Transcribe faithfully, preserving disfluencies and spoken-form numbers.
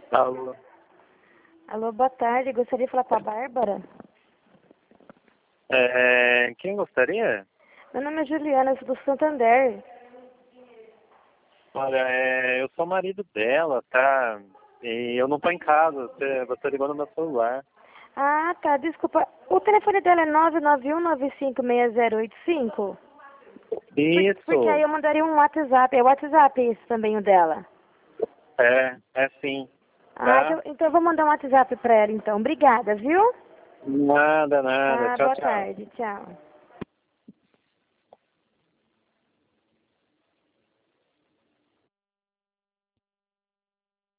Alô. Alô, boa tarde. Gostaria de falar com a Bárbara. É, quem gostaria? Meu nome é Juliana, eu sou do Santander. Olha, é, eu sou o marido dela, tá? E eu não tô em casa, você, você ligou no meu celular. Ah, tá. Desculpa. O telefone dela é nove nove um nove cinco seis zero oito cinco? Isso, Porque aí eu mandaria um WhatsApp. É o WhatsApp esse também, o dela. é, é sim, Ah, tá? então, então eu vou mandar um WhatsApp pra ela, então. Obrigada, viu? Nada, nada, Tá, tchau, boa tchau. tarde. Tchau.